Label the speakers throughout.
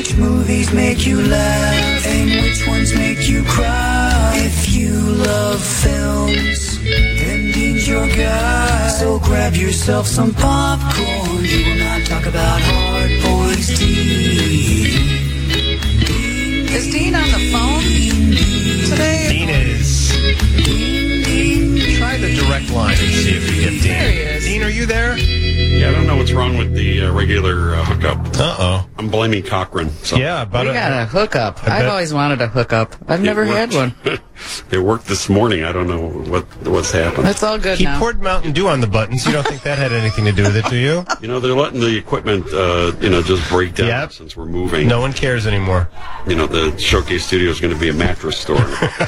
Speaker 1: Which movies make you laugh and which ones make you cry? If you love films, then Dean's your guy. So grab yourself some popcorn. He will not talk about Hard Boys. Dean.
Speaker 2: Is Dean on the phone today?
Speaker 3: Dean is. Try the direct line and see if you get Dean.
Speaker 2: There he is.
Speaker 3: Dean, are you there?
Speaker 4: Yeah, I don't know what's wrong with the regular hookup.
Speaker 3: Uh-oh.
Speaker 4: I'm blaming Cochran. So.
Speaker 3: Yeah, but
Speaker 2: We got a hookup. I've always wanted a hookup. I've never had one.
Speaker 4: It worked this morning. I don't know what's happened.
Speaker 2: It's all good
Speaker 3: he
Speaker 2: now.
Speaker 3: poured Mountain Dew on the buttons. You don't think that had anything to do with it, do you?
Speaker 4: You know, they're letting the equipment, just break down
Speaker 3: Yep.
Speaker 4: since we're moving.
Speaker 3: No one cares anymore.
Speaker 4: You know, the Showcase Studio is going to be a mattress store.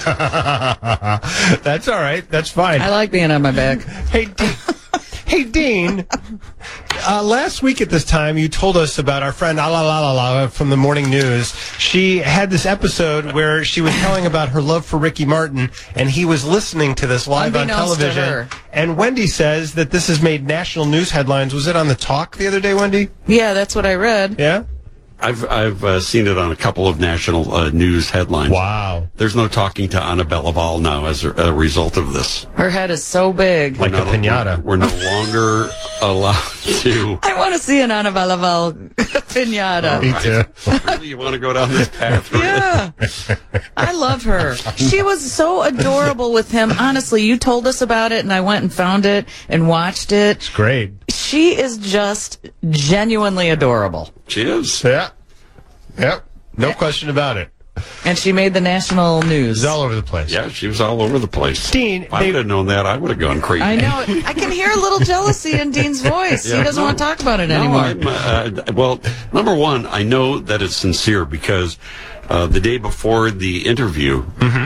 Speaker 3: That's all right. That's fine.
Speaker 2: I like being on my back.
Speaker 3: Hey, Dean. Last week at this time, you told us about our friend Ala from the Morning News. She had this episode where she was telling about her love for Ricky Martin, and he was listening to this live on
Speaker 2: Unbeknownst to
Speaker 3: television.
Speaker 2: her.
Speaker 3: And Wendy says that this has made national news headlines. Was it on the Talk the other day, Wendy?
Speaker 2: Yeah, that's what I read.
Speaker 3: Yeah?
Speaker 4: I've seen it on a couple of national news headlines.
Speaker 3: Wow.
Speaker 4: There's no talking to Annabelle Laval now as a result of this.
Speaker 2: Her head is so big.
Speaker 3: Like a piñata.
Speaker 4: We're no longer allowed to.
Speaker 2: I want to see an Annabelle Laval pinata.
Speaker 3: Me too.
Speaker 4: Really, you want to go down this path?
Speaker 2: Yeah. I love her. She was so adorable with him. Honestly, you told us about it, and I went and found it and watched it.
Speaker 3: It's great.
Speaker 2: She is just genuinely adorable.
Speaker 4: She is.
Speaker 3: Yeah. Yep. No question about it.
Speaker 2: And she made the national news.
Speaker 3: It's all over the place.
Speaker 4: Yeah, she was all over the place.
Speaker 3: Dean,
Speaker 4: if I would have known that, I would have gone crazy.
Speaker 2: I know. I can hear a little jealousy in Dean's voice. He doesn't want to talk about it anymore.
Speaker 4: Well, number one, I know that it's sincere because the day before the interview,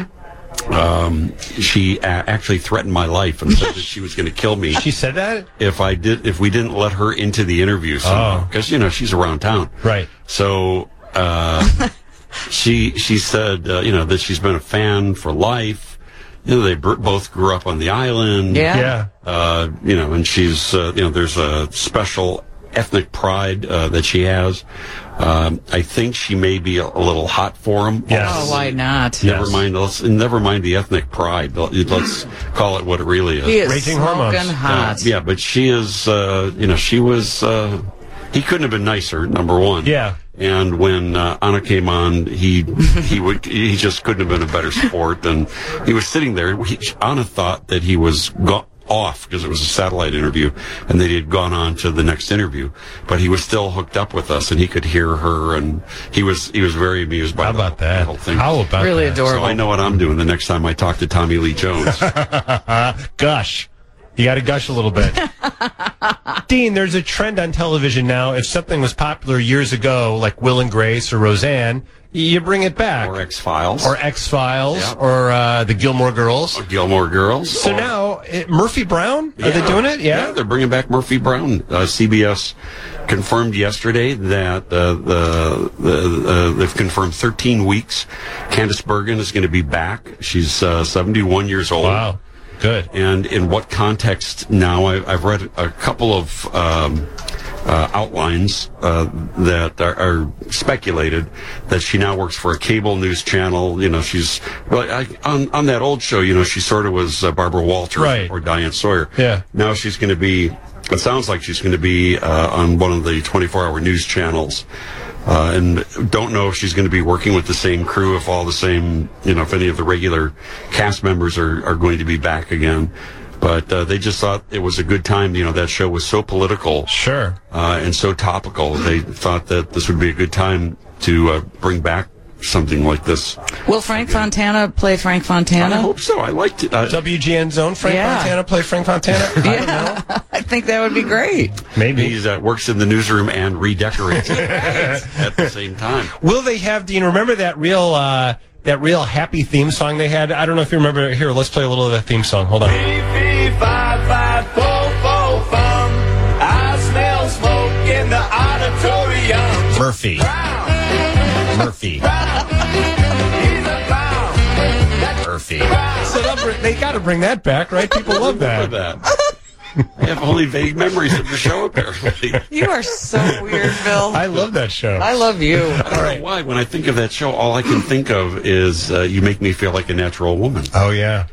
Speaker 4: she actually threatened my life and said that she was going to kill me.
Speaker 3: She said that?
Speaker 4: If we didn't let her into the interview somehow, because she's around town,
Speaker 3: Right.
Speaker 4: So she said that she's been a fan for life. They both grew up on the island.
Speaker 2: Yeah.
Speaker 4: And she's there's a special ethnic pride that she has. I think she may be a little hot for him.
Speaker 3: Yes.
Speaker 2: Oh, why not?
Speaker 4: Never mind the ethnic pride. Let's call it what it really is.
Speaker 2: He is
Speaker 3: Raging
Speaker 2: smoking
Speaker 3: hormones.
Speaker 2: hot.
Speaker 4: Yeah, but she is. She was. He couldn't have been nicer. Number one.
Speaker 3: Yeah.
Speaker 4: And when Anna came on, he just couldn't have been a better sport. And he was sitting there. Anna thought that he was off because it was a satellite interview, and they had gone on to the next interview. But he was still hooked up with us, and he could hear her, and he was very amused by the whole thing.
Speaker 3: How about
Speaker 2: Really
Speaker 3: that?
Speaker 2: adorable.
Speaker 4: So I know what I'm doing the next time I talk to Tommy Lee Jones.
Speaker 3: Gush. You got to gush a little bit. Dean, there's a trend on television now. If something was popular years ago, like Will and Grace or Roseanne, you bring it back.
Speaker 4: Or X-Files.
Speaker 3: Or X-Files.
Speaker 4: Yeah.
Speaker 3: Or the Gilmore Girls.
Speaker 4: Or Gilmore Girls.
Speaker 3: So now, Murphy Brown? Are they doing it? Yeah?
Speaker 4: They're bringing back Murphy Brown. CBS confirmed yesterday that they've confirmed 13 weeks. Candice Bergen is going to be back. She's 71 years old.
Speaker 3: Wow. Good.
Speaker 4: And in what context now? I've read a couple of outlines that are speculated that she now works for a cable news channel. She's on that old show. She sort of was Barbara Walters or Diane Sawyer.
Speaker 3: Yeah.
Speaker 4: Now she's going to be. It sounds like she's going to be on one of the 24-hour news channels. And don't know if she's going to be working with the same crew, if all the same, if any of the regular cast members are going to be back again. But they just thought it was a good time. That show was so political.
Speaker 3: Sure.
Speaker 4: And so topical. They thought that this would be a good time to bring back something like this.
Speaker 2: Will Frank Fontana play Frank Fontana?
Speaker 4: I hope so. I liked it.
Speaker 3: WGN Zone, Frank Fontana play Frank Fontana? I don't know.
Speaker 2: I think that would be great.
Speaker 3: Maybe.
Speaker 4: He works in the newsroom and redecorates it at the same time.
Speaker 3: Will they have, Dean, remember that real happy theme song they had? I don't know if you remember. Here, let's play a little of that theme song. Hold on. I smell smoke in the auditorium. Murphy. Murphy. So they got to bring that back, right? People love that.
Speaker 4: I have only vague memories of the show, apparently.
Speaker 2: You are so weird, Bill.
Speaker 3: I love that show.
Speaker 2: I love you.
Speaker 4: I don't know why. When I think of that show, all I can think of is You Make Me Feel Like a Natural Woman.
Speaker 3: Oh, yeah.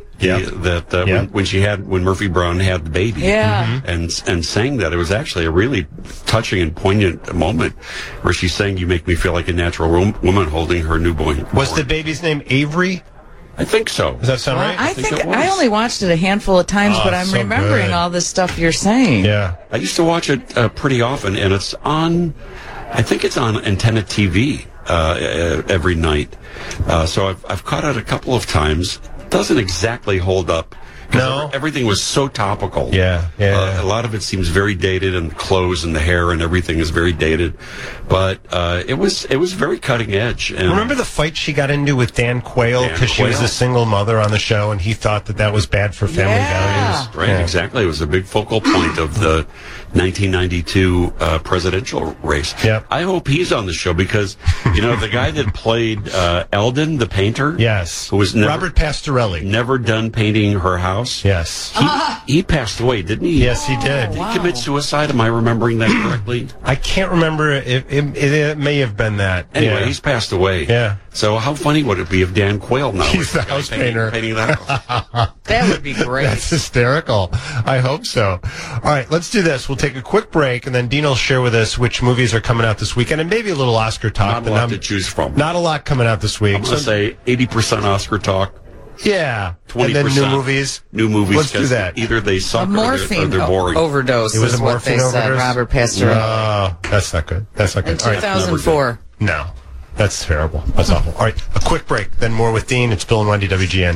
Speaker 4: When Murphy Brown had the baby, and sang that, it was actually a really touching and poignant moment where she sang "You Make Me Feel Like a Natural Woman" holding her newborn.
Speaker 3: Was the baby's name Avery?
Speaker 4: I think so.
Speaker 3: Does that sound right?
Speaker 2: I think I only watched it a handful of times, but I'm
Speaker 3: so
Speaker 2: remembering
Speaker 3: good.
Speaker 2: all this stuff you're saying.
Speaker 3: Yeah.
Speaker 4: I used to watch it pretty often, and it's on. I think it's on Antenna TV every night. So I've caught it a couple of times. Doesn't exactly hold up.
Speaker 3: No.
Speaker 4: Everything was so topical.
Speaker 3: Yeah.
Speaker 4: A lot of it seems very dated, and the clothes and the hair and everything is very dated. But it was very cutting edge. And
Speaker 3: remember the fight she got into with Dan Quayle because she was a single mother on the show, and he thought that was bad for family values.
Speaker 4: Right, exactly. It was a big focal point of the 1992 presidential race.
Speaker 3: Yep.
Speaker 4: I hope he's on the show because, the guy that played Eldon, the painter.
Speaker 3: Yes.
Speaker 4: Who was
Speaker 3: Robert Pastorelli.
Speaker 4: Never done painting her house.
Speaker 3: Yes.
Speaker 4: He passed away, didn't he?
Speaker 3: Yes, he did.
Speaker 4: Did he commit suicide? Am I remembering that correctly?
Speaker 3: I can't remember. It may have been that.
Speaker 4: Anyway, he's passed away.
Speaker 3: Yeah.
Speaker 4: So how funny would it be if Dan Quayle now
Speaker 3: He's the house painter.
Speaker 4: Painting that house?
Speaker 2: That would be great.
Speaker 3: That's hysterical. I hope so. All right, let's do this. We'll take a quick break, and then Dean will share with us which movies are coming out this weekend, and maybe a little Oscar talk.
Speaker 4: Not a lot to choose from.
Speaker 3: Not a lot coming out this week.
Speaker 4: I'm going to say 80% Oscar talk.
Speaker 3: Yeah.
Speaker 4: 20%.
Speaker 3: And then new movies.
Speaker 4: Let's
Speaker 3: do that.
Speaker 4: Either they suck
Speaker 2: a morphine
Speaker 4: or they're boring.
Speaker 2: overdose
Speaker 3: It was
Speaker 2: is
Speaker 3: a
Speaker 2: what
Speaker 3: morphine
Speaker 2: they said.
Speaker 3: overdose?
Speaker 2: Robert Pastorelli.
Speaker 3: Oh, that's not good. That's not
Speaker 2: In
Speaker 3: good. All right.
Speaker 2: 2004.
Speaker 3: No. That's terrible. That's awful. All right, a quick break, then more with Dean. It's Bill and Wendy, WGN.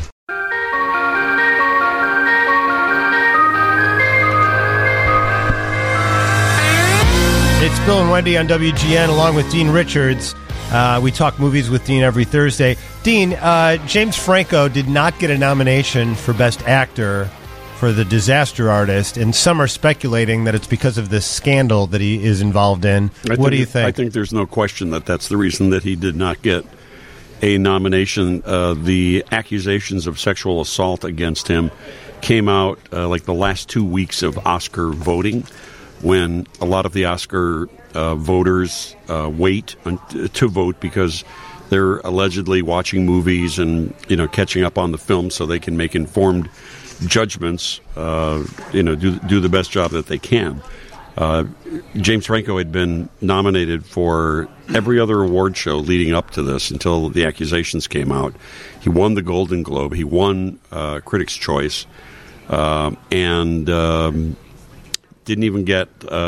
Speaker 3: It's Bill and Wendy on WGN along with Dean Richards. We talk movies with Dean every Thursday. Dean, James Franco did not get a nomination for Best Actor for The Disaster Artist, and some are speculating that it's because of this scandal that he is involved in. What do you think?
Speaker 4: I think there's no question that that's the reason that he did not get a nomination. The accusations of sexual assault against him came out like the last 2 weeks of Oscar voting, when a lot of the Oscar voters wait to vote because they're allegedly watching movies and catching up on the film so they can make informed judgments, do the best job that they can. James Franco had been nominated for every other award show leading up to this until the accusations came out. He won the Golden Globe. He won Critics' Choice, and didn't even get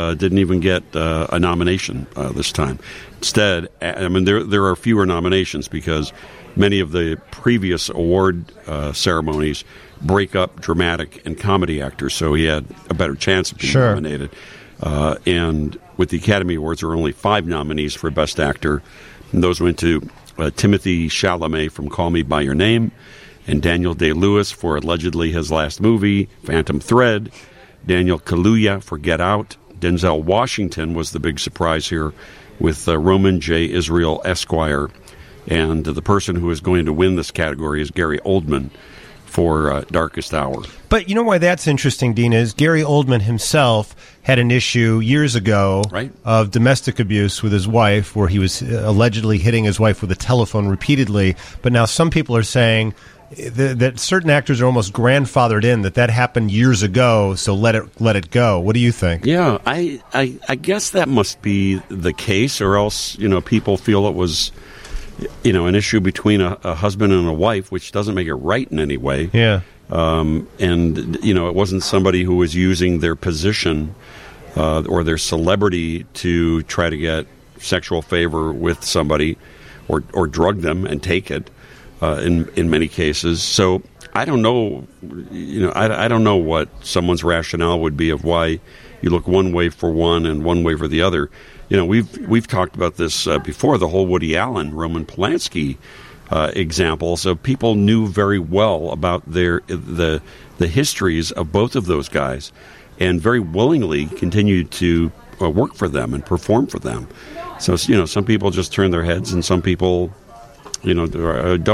Speaker 4: a nomination this time. Instead, I mean, there are fewer nominations because many of the previous award ceremonies break up dramatic and comedy actors, so he had a better chance of being nominated. And with the Academy Awards, there are only 5 nominees for Best Actor, and those went to Timothée Chalamet from Call Me By Your Name, and Daniel Day-Lewis for allegedly his last movie, Phantom Thread, Daniel Kaluuya for Get Out. Denzel Washington was the big surprise here with Roman J. Israel Esquire. And the person who is going to win this category is Gary Oldman for Darkest Hour.
Speaker 3: But you know why that's interesting, Dean, is Gary Oldman himself had an issue years ago of domestic abuse with his wife, where he was allegedly hitting his wife with a telephone repeatedly. But now some people are saying that certain actors are almost grandfathered in, that happened years ago, so let it go. What do you think?
Speaker 4: Yeah, I guess that must be the case, or else people feel it was an issue between a husband and a wife, which doesn't make it right in any way.
Speaker 3: Yeah.
Speaker 4: And it wasn't somebody who was using their position or their celebrity to try to get sexual favor with somebody, or drug them and take it. In many cases, so I don't know. I don't know what someone's rationale would be of why you look one way for one and one way for the other. We've talked about this before. The whole Woody Allen, Roman Polanski example. So people knew very well about the histories of both of those guys, and very willingly continued to work for them and perform for them. So some people just turn their heads, and some people don't.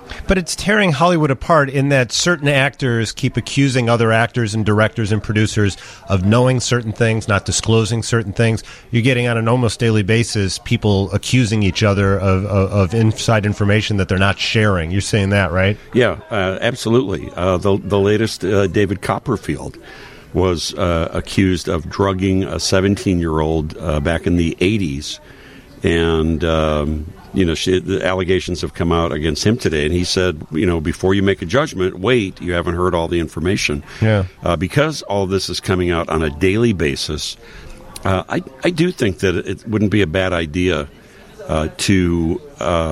Speaker 3: But it's tearing Hollywood apart in that certain actors keep accusing other actors and directors and producers of knowing certain things, not disclosing certain things. You're getting on an almost daily basis people accusing each other of inside information that they're not sharing. You're saying that, right?
Speaker 4: Yeah, absolutely. The latest, David Copperfield, was accused of drugging a 17-year-old back in the 80s. And, the allegations have come out against him today. And he said, before you make a judgment, wait, you haven't heard all the information.
Speaker 3: Yeah.
Speaker 4: Because all this is coming out on a daily basis, I do think that it wouldn't be a bad idea to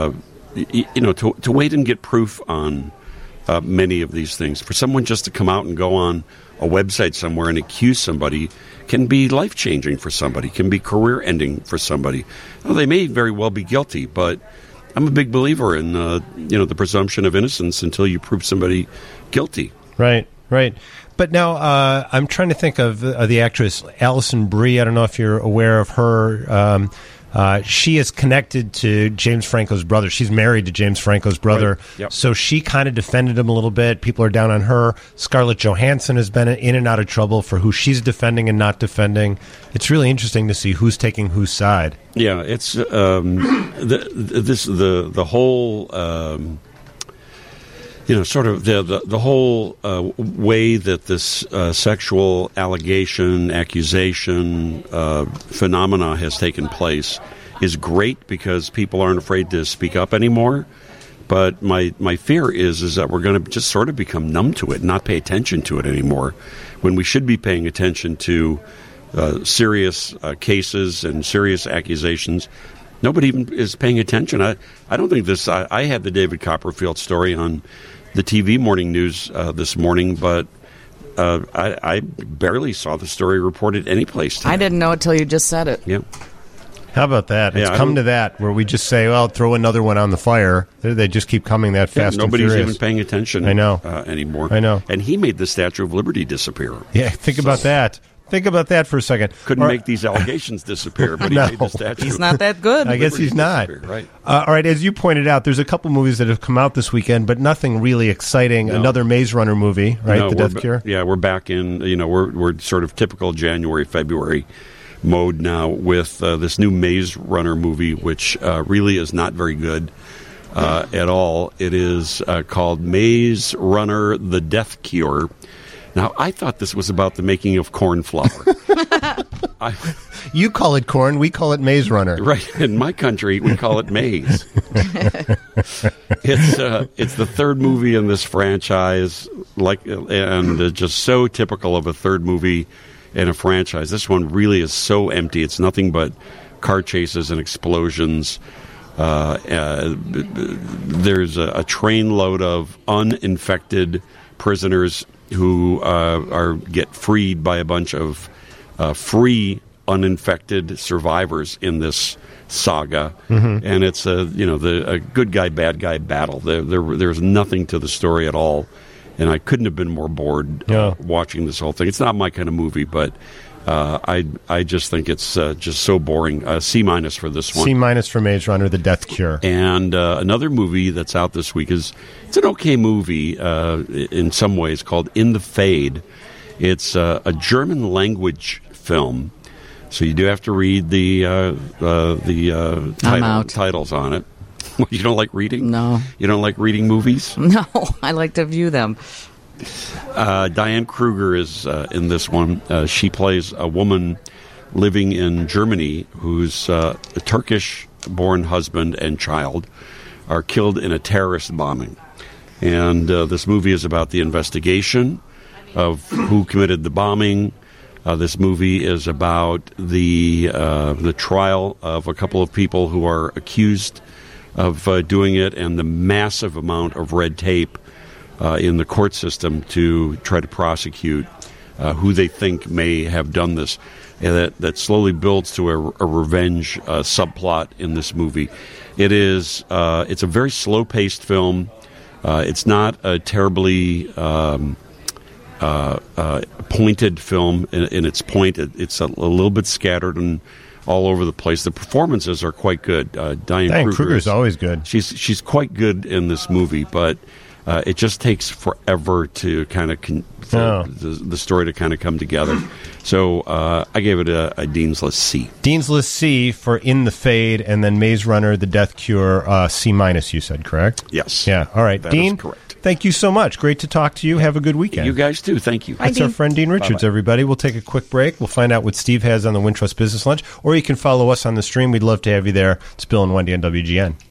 Speaker 4: wait and get proof on many of these things. For someone just to come out and go on a website somewhere and accuse somebody can be life-changing for somebody, can be career-ending for somebody. Well, they may very well be guilty, but I'm a big believer in the presumption of innocence until you prove somebody guilty.
Speaker 3: Right. But now I'm trying to think of the actress Alison Brie. I don't know if you're aware of her. She is connected to James Franco's brother. She's married to James Franco's brother.
Speaker 4: Right. Yep.
Speaker 3: So she kind of defended him a little bit. People are down on her. Scarlett Johansson has been in and out of trouble for who she's defending and not defending. It's really interesting to see who's taking whose side.
Speaker 4: Yeah, it's the whole sort of the whole way that this sexual accusation phenomena has taken place is great because people aren't afraid to speak up anymore. But my fear is that we're going to just sort of become numb to it, not pay attention to it anymore, when we should be paying attention to serious cases and serious accusations. Nobody even is paying attention. I don't think this. I had the David Copperfield story on the TV morning news this morning, but I barely saw the story reported anyplace today.
Speaker 2: I didn't know it till you just said it.
Speaker 4: Yeah.
Speaker 3: How about that? It's come to that where we just say, well, throw another one on the fire. They just keep coming that fast and furious.
Speaker 4: Nobody's even paying attention anymore.
Speaker 3: I know.
Speaker 4: And he made the Statue of Liberty disappear.
Speaker 3: Yeah, think about that. Think about that for a second.
Speaker 4: Couldn't make these allegations disappear, but he made the statue.
Speaker 2: He's not that good.
Speaker 3: I guess he's not.
Speaker 4: Right.
Speaker 3: All right, as you pointed out, there's a couple movies that have come out this weekend, but nothing really exciting. No. Another Maze Runner movie, right?
Speaker 4: No,
Speaker 3: The Death Cure?
Speaker 4: Yeah, we're back in, we're sort of typical January, February mode now with this new Maze Runner movie, which really is not very good at all. It is called Maze Runner: The Death Cure. Now, I thought this was about the making of corn flour.
Speaker 3: You call it corn, we call it Maze Runner.
Speaker 4: Right. In my country, we call it maize. It's the third movie in this franchise, and just so typical of a third movie in a franchise. This one really is so empty. It's nothing but car chases and explosions. There's a trainload of uninfected prisoners who get freed by a bunch of free uninfected survivors in this saga, and it's a good guy bad guy battle. There's nothing to the story at all, and I couldn't have been more bored watching this whole thing. It's not my kind of movie, but I just think it's just so boring. C- for this one.
Speaker 3: C- for Maze Runner: The Death Cure.
Speaker 4: And another movie that's out this week it's an okay movie in some ways, called In the Fade. It's a German language film, so you do have to read the titles on it. You don't like reading?
Speaker 2: No.
Speaker 4: You don't like reading movies?
Speaker 2: No, I like to view them.
Speaker 4: Diane Kruger is in this one. She plays a woman living in Germany whose a Turkish-born husband and child are killed in a terrorist bombing. And this movie is about the investigation of who committed the bombing. This movie is about the trial of a couple of people who are accused of doing it, and the massive amount of red tape in the court system to try to prosecute who they think may have done this. And that slowly builds to a revenge subplot in this movie. It's a very slow-paced film. It's not a terribly pointed film in its point. It's a little bit scattered all over the place. The performances are quite good. Diane Kruger
Speaker 3: is always good.
Speaker 4: She's quite good in this movie, but it just takes forever to kind of the story to kind of come together. So I gave it a Dean's List C.
Speaker 3: Dean's List C for In the Fade, and then Maze Runner, The Death Cure, C-, you said, correct?
Speaker 4: Yes.
Speaker 3: Yeah, all right.
Speaker 4: That
Speaker 3: Dean,
Speaker 4: is correct.
Speaker 3: Thank you so much. Great to talk to you. Have a good weekend.
Speaker 4: You guys too. Thank you.
Speaker 3: That's our friend Dean Richards,
Speaker 4: Bye-bye.
Speaker 3: everybody. We'll take a quick break. We'll find out what Steve has on the Wintrust Business Lunch, or you can follow us on the stream. We'd love to have you there. It's Bill and Wendy on WGN.